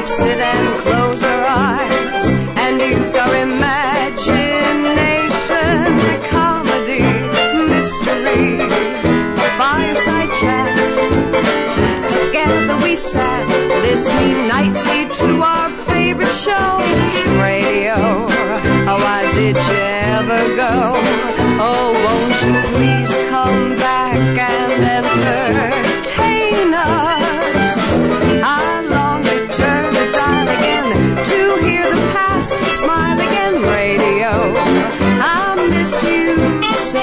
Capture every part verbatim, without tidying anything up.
we'd sit and close our eyes and use our imagination. Comedy, mystery, fireside chat. Together we sat, listening nightly to our favorite shows. Radio, oh, why did you ever go? Oh, won't you please come back and entertain us? I long to turn the dial again to hear the past smile again. Radio, I miss you so.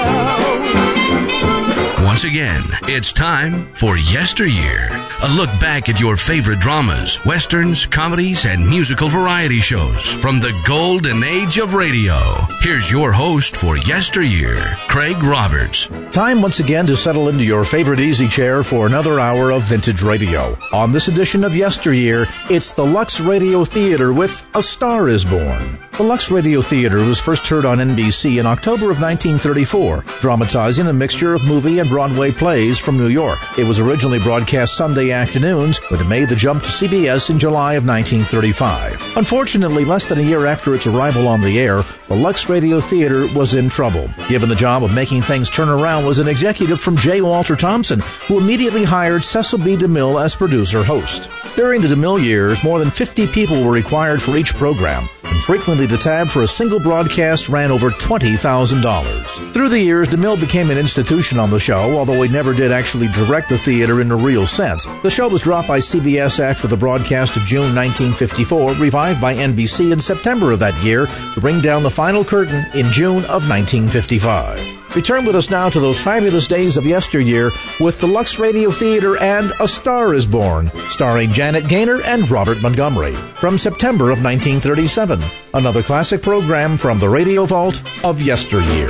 Once again, it's time for Yesteryear, a look back at your favorite dramas, westerns, comedies, and musical variety shows from the golden age of radio. Here's your host for Yesteryear, Craig Roberts. Time once again to settle into your favorite easy chair for another hour of vintage radio. On this edition of Yesteryear, it's the Lux Radio Theater with A Star is Born. The Lux Radio Theater was first heard on N B C in October of nineteen thirty-four, dramatizing a mixture of movie and Broadway plays from New York. It was originally broadcast Sunday afternoons, but it made the jump to C B S in July of nineteen thirty-five. Unfortunately, less than a year after its arrival on the air, the Lux Radio Theater was in trouble. Given the job of making things turn around was an executive from J. Walter Thompson, who immediately hired Cecil B. DeMille as producer-host. During the DeMille years, more than fifty people were required for each program, and frequently the tab for a single broadcast ran over twenty thousand dollars. Through the years, DeMille became an institution on the show, although he never did actually direct the theater in a real sense. The show was dropped by C B S after the broadcast of June nineteen fifty-four, revived by N B C in September of that year to bring down the final curtain in June of nineteen fifty-five. Return with us now to those fabulous days of yesteryear with the Lux Radio Theater and A Star is Born, starring Janet Gaynor and Robert Montgomery, from September of nineteen thirty-seven. Another classic program from the Radio Vault of yesteryear.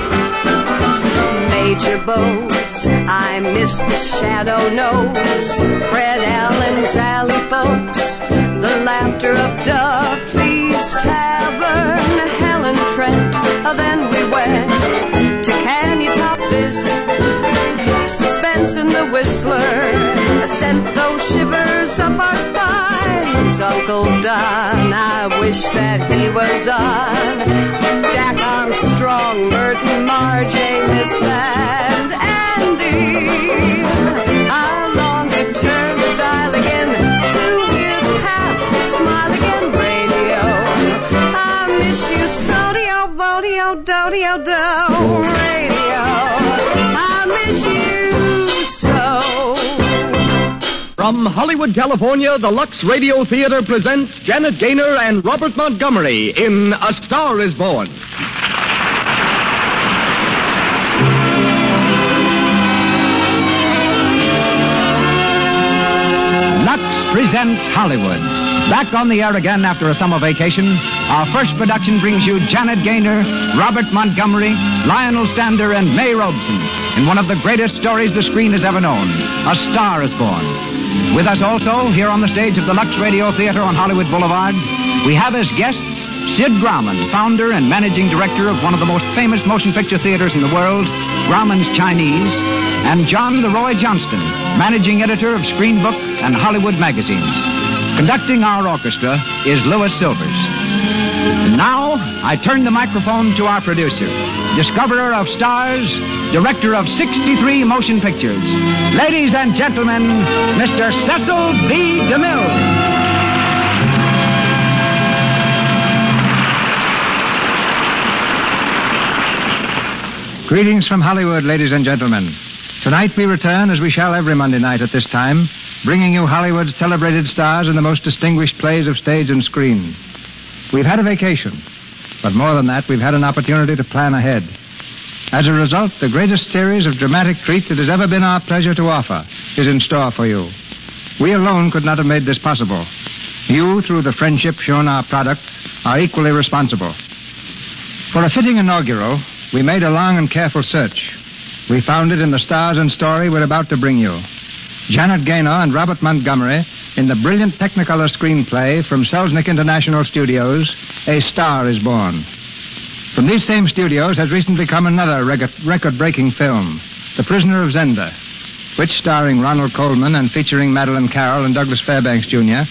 Major Bose, I miss the Shadow Knows, Fred Allen's Alley Folks, the laughter of Duffy's Tavern, Helen Trent, then we went to Can You Top This? Suspense in the Whistler sent those shivers up our spines. Uncle Don, I wish that he was on. Jack Armstrong, Burton, Marjane, Miss and Andy. I long to turn the dial again to hear the past smile again. Radio, I miss you so. Vodio, dodio, do. Radio, I miss you so. From Hollywood, California, the Lux Radio Theater presents Janet Gaynor and Robert Montgomery in A Star is Born. Lux presents Hollywood. Back on the air again after a summer vacation, our first production brings you Janet Gaynor, Robert Montgomery, Lionel Stander, and May Robeson in one of the greatest stories the screen has ever known, A Star is Born. With us also, here on the stage of the Lux Radio Theater on Hollywood Boulevard, we have as guests Sid Grauman, founder and managing director of one of the most famous motion picture theaters in the world, Grauman's Chinese, and John Leroy Johnston, managing editor of Screen Book and Hollywood magazines. Conducting our orchestra is Louis Silvers. And now, I turn the microphone to our producer, discoverer of stars, director of sixty-three motion pictures. Ladies and gentlemen, Mister Cecil B. DeMille. Greetings from Hollywood, ladies and gentlemen. Tonight we return, as we shall every Monday night at this time, bringing you Hollywood's celebrated stars in the most distinguished plays of stage and screen. We've had a vacation, but more than that, we've had an opportunity to plan ahead. As a result, the greatest series of dramatic treats it has ever been our pleasure to offer is in store for you. We alone could not have made this possible. You, through the friendship shown our products, are equally responsible. For a fitting inaugural, we made a long and careful search. We found it in the stars and story we're about to bring you. Janet Gaynor and Robert Montgomery in the brilliant Technicolor screenplay from Selznick International Studios, A Star is Born. From these same studios has recently come another record-breaking film, The Prisoner of Zenda, which, starring Ronald Colman and featuring Madeline Carroll and Douglas Fairbanks, Junior,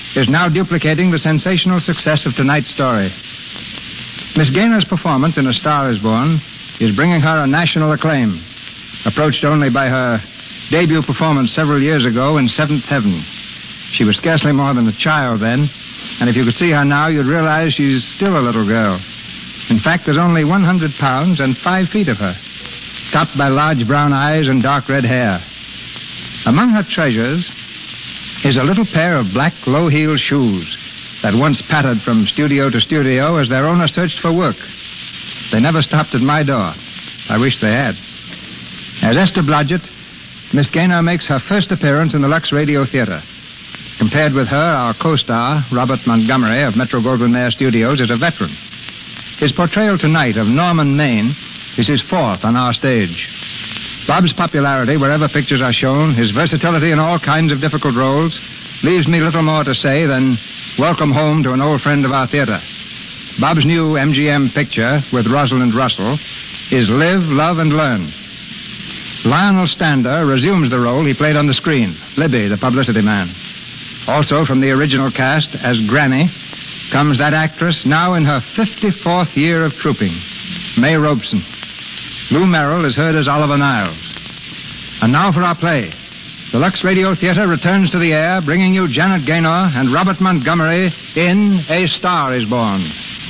is now duplicating the sensational success of tonight's story. Miss Gaynor's performance in A Star is Born is bringing her a national acclaim, approached only by her debut performance several years ago in Seventh Heaven. She was scarcely more than a child then, and if you could see her now, you'd realize she's still a little girl. In fact, there's only one hundred pounds and five feet of her, topped by large brown eyes and dark red hair. Among her treasures is a little pair of black low-heeled shoes that once pattered from studio to studio as their owner searched for work. They never stopped at my door. I wish they had. As Esther Blodgett, Miss Gaynor makes her first appearance in the Lux Radio Theater. Compared with her, our co-star, Robert Montgomery of Metro-Goldwyn-Mayer Studios, is a veteran. His portrayal tonight of Norman Maine is his fourth on our stage. Bob's popularity wherever pictures are shown, his versatility in all kinds of difficult roles, leaves me little more to say than welcome home to an old friend of our theater. Bob's new M G M picture with Rosalind Russell is Live, Love, and Learn. Lionel Stander resumes the role he played on the screen, Libby, the publicity man. Also from the original cast as Granny comes that actress now in her fifty-fourth year of trooping, May Robeson. Lou Merrill is heard as Oliver Niles. And now for our play. The Lux Radio Theater returns to the air, bringing you Janet Gaynor and Robert Montgomery in A Star is Born.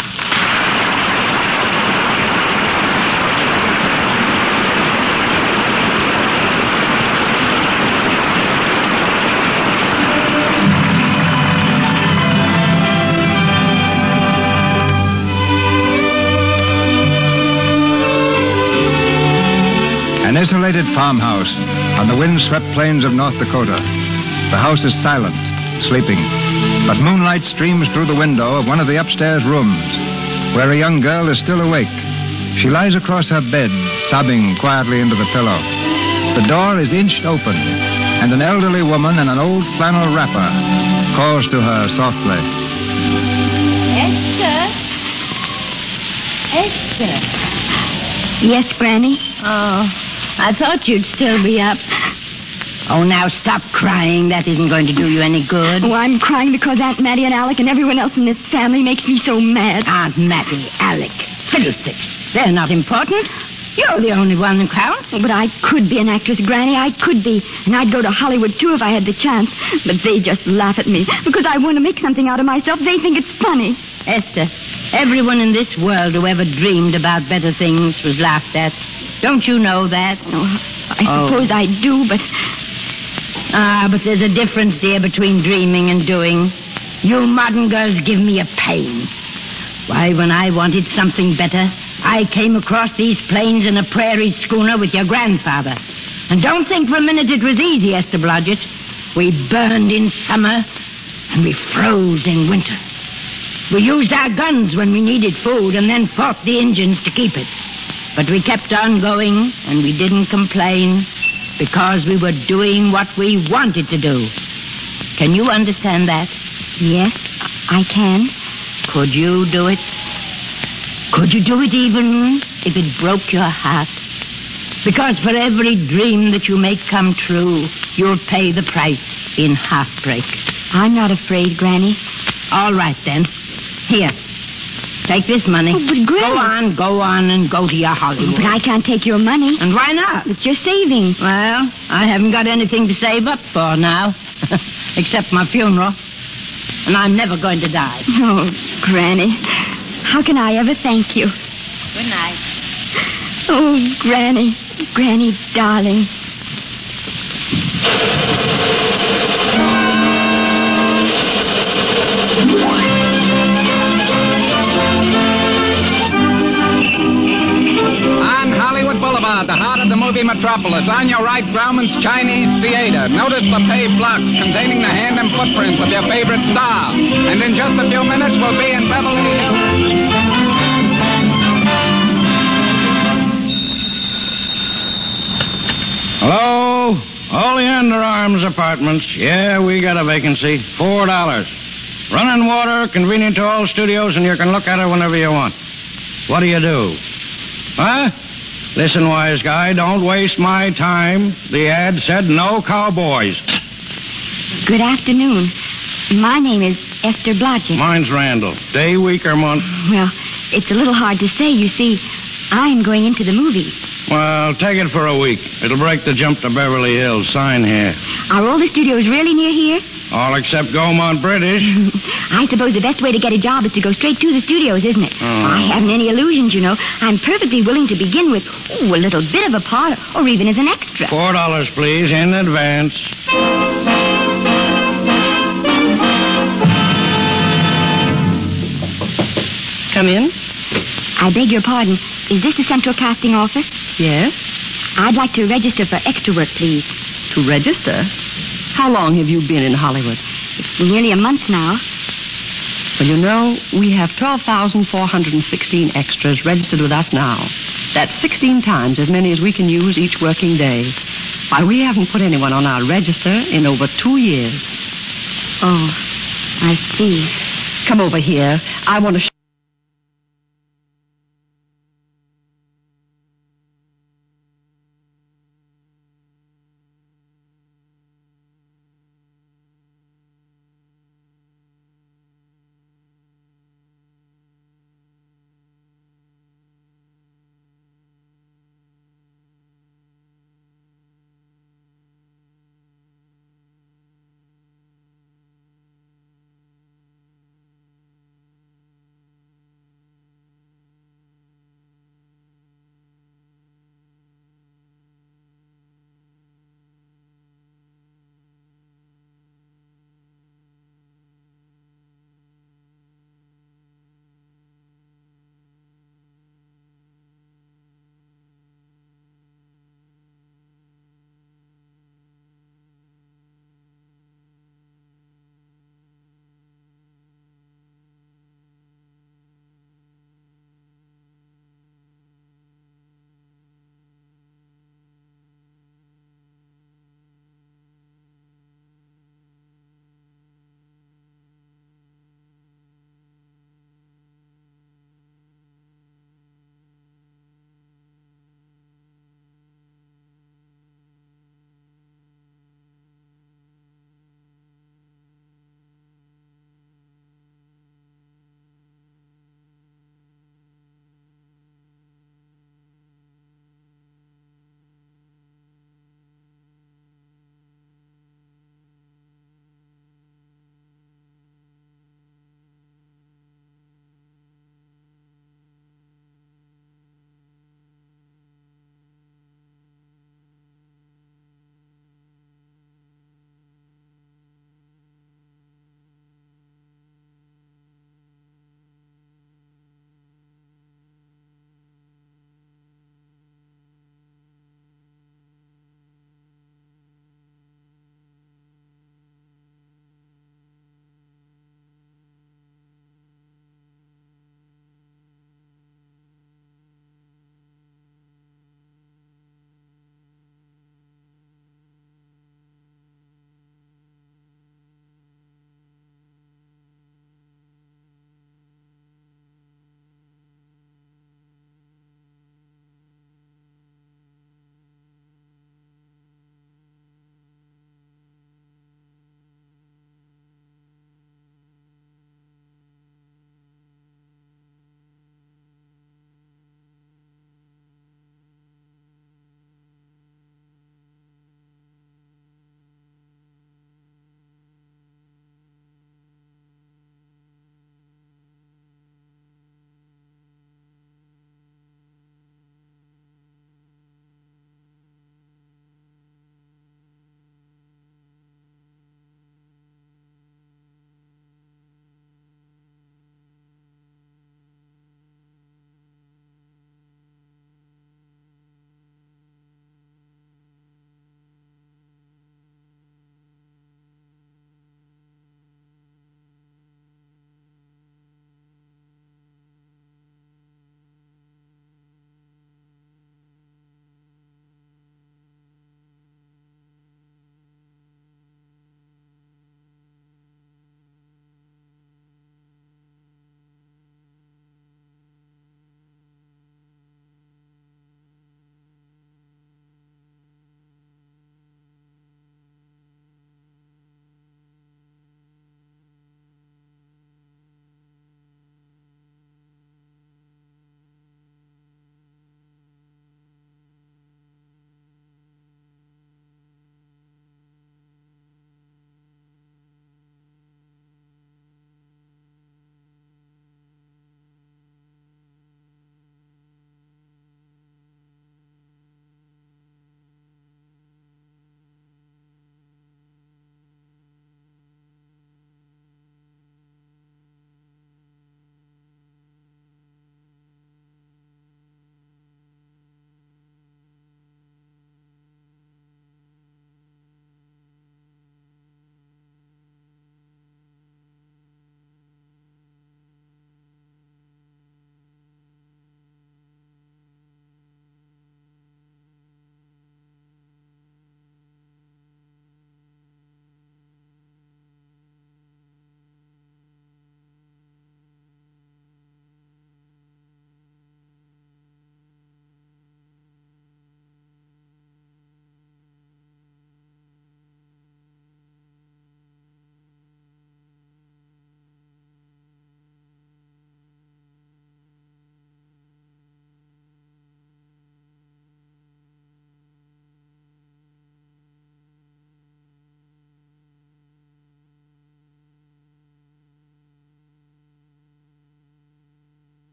An isolated farmhouse on the wind-swept plains of North Dakota. The house is silent, sleeping, but moonlight streams through the window of one of the upstairs rooms, where a young girl is still awake. She lies across her bed, sobbing quietly into the pillow. The door is inched open, and an elderly woman in an old flannel wrapper calls to her softly. Esther? Esther? Yes, Granny? Oh, I thought you'd still be up. Oh, now stop crying. That isn't going to do you any good. Oh, I'm crying because Aunt Mattie and Alec and everyone else in this family makes me so mad. Aunt Mattie, Alec, fiddlesticks. They're not important. You're the only one who counts. Oh, but I could be an actress, Granny. I could be. And I'd go to Hollywood, too, if I had the chance. But they just laugh at me because I want to make something out of myself. They think it's funny. Esther, everyone in this world who ever dreamed about better things was laughed at. Don't you know that? Oh, I suppose oh. I do, but... Ah, but there's a difference, dear, between dreaming and doing. You modern girls give me a pain. Why, when I wanted something better, I came across these plains in a prairie schooner with your grandfather. And don't think for a minute it was easy, Esther Blodgett. We burned in summer, and we froze in winter. We used our guns when we needed food, and then fought the Indians to keep it. But we kept on going, and we didn't complain, because we were doing what we wanted to do. Can you understand that? Yes, I can. Could you do it? Could you do it even if it broke your heart? Because for every dream that you make come true, you'll pay the price in heartbreak. I'm not afraid, Granny. All right, then. Here. Take this money. Oh, but Granny... Go on, go on, and go to your Hollywood. But I can't take your money. And why not? It's your savings. Well, I haven't got anything to save up for now, except my funeral. And I'm never going to die. Oh, Granny, how can I ever thank you? Good night. Oh, Granny, Granny, darling. The heart of the movie metropolis. On your right, Grauman's Chinese Theater. Notice the paved blocks containing the hand and footprints of your favorite star. And in just a few minutes, we'll be in Beverly Hills. Hello? Oleander Arms Apartments. Yeah, we got a vacancy. Four dollars. Running water, convenient to all studios, and you can look at it whenever you want. What do you do? Huh? Listen, wise guy, don't waste my time. The ad said no cowboys. Good afternoon. My name is Esther Blodgett. Mine's Randall. Day, week, or month? Well, it's a little hard to say. You see, I'm going into the movies. Well, take it for a week. It'll break the jump to Beverly Hills. Sign here. Are all the studios really near here? All except Gaumont British. I suppose the best way to get a job is to go straight to the studios, isn't it? Oh. I haven't any illusions, you know. I'm perfectly willing to begin with ooh, a little bit of a part, or even as an extra. Four dollars, please, in advance. Come in. I beg your pardon. Is this the Central Casting Office? Yes. I'd like to register for extra work, please. To register? How long have you been in Hollywood? It's nearly a month now. Well, you know, we have twelve thousand four hundred sixteen extras registered with us now. That's sixteen times as many as we can use each working day. Why, we haven't put anyone on our register in over two years. Oh, I see. Come over here. I want to... Sh-